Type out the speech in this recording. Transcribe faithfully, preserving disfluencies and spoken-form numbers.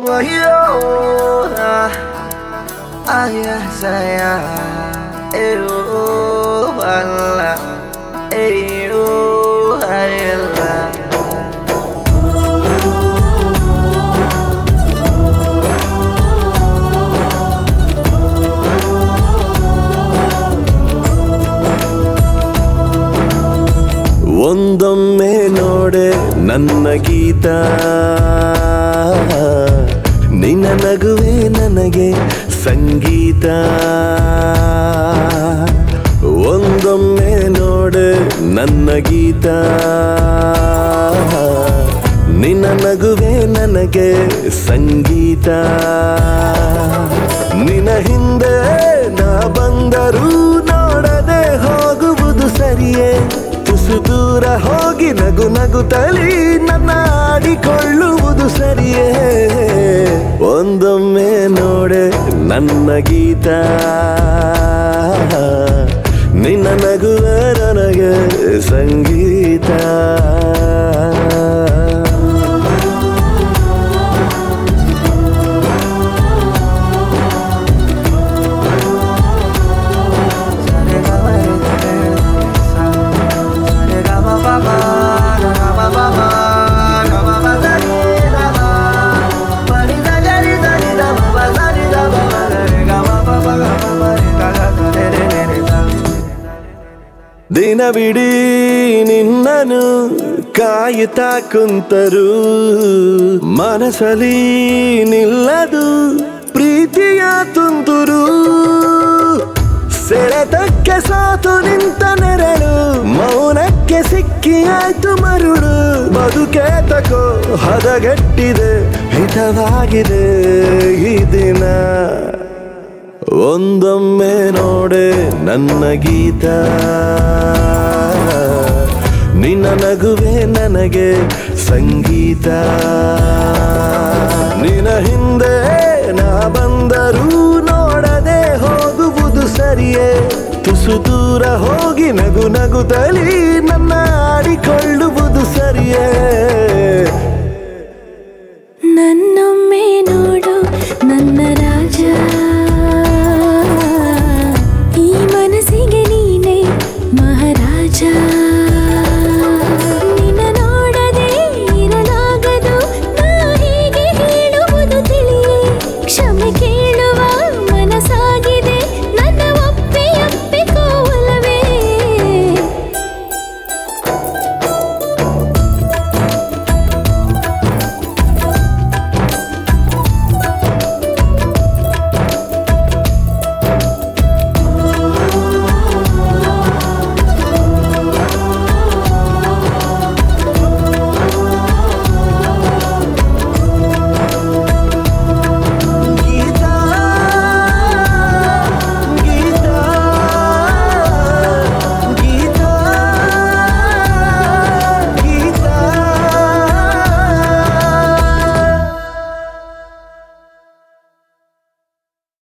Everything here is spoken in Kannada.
Wayo, ayah saya, eyo, Allah, eyo, Allah. ಒಂದೊಮ್ಮೆ ನೋಡೆ ನನ್ನ ಗೀತ, ನಿನ್ನ ನಗುವೆ ನನಗೆ ಸಂಗೀತ. ಒಂದೊಮ್ಮೆ ನೋಡೆ ನನ್ನ ಗೀತ, ನಿನ್ನ ನಗುವೆ ನನಗೆ ಸಂಗೀತ. ನಿನ್ನ ಹಿಂದೆ ನಾ ಬಂದರೂ ನೋಡದೆ ಹೋಗುವುದು ಸರಿಯೇ, ತುಸು ದೂರ ಹೋಗಿ ನಗು ನಗುತ್ತಲಿ ನನ್ನ ಆಡಿಕೊಳ್ಳುವುದು ಸರಿಯೇ. ಒಂದೊಮ್ಮೆ ನೋಡೆ ನನ್ನ ಗೀತ, ನಿನ್ನ ನಗುವೆ ನನಗೆ ಸಂಗೀತ. ದಿನವಿಡೀ ನಿನ್ನನು ಕಾಯುತ್ತಾ ಕುಂತರು, ಮನಸಲಿ ನಿಲ್ಲದು ಪ್ರೀತಿಯ ತುಂತುರು. ಸೆಳೆತಕ್ಕೆ ಸಾತು ನಿಂತ ನೆರಳು, ಮೌನಕ್ಕೆ ಸಿಕ್ಕಿ ಆಯ್ತು ಮರುಳು. ಬದುಕೆ ತಕೋ ಹದಗೆಟ್ಟಿದೆ, ಹಿತವಾಗಿದೆ ಈ ದಿನ. ಒಂದೊಮ್ಮೆ ನೋಡೆ ನನ್ನ ಗೀತ, ನಿನ್ನ ನಗುವೆ ನನಗೆ ಸಂಗೀತ. ನಿನ್ನ ಹಿಂದೆ ನಾ ಬಂದರೂ ನೋಡದೆ ಹೋಗುವುದು ಸರಿಯೇ, ತುಸು ದೂರ ಹೋಗಿ ನಗು ನಗುತ್ತಲಿ ನನ್ನ ಆಡಿಕೊಳ್ಳುವುದು ಸರಿಯೇ. ನನ್ನೊಮ್ಮೆ ನೋಡು ನನ್ನ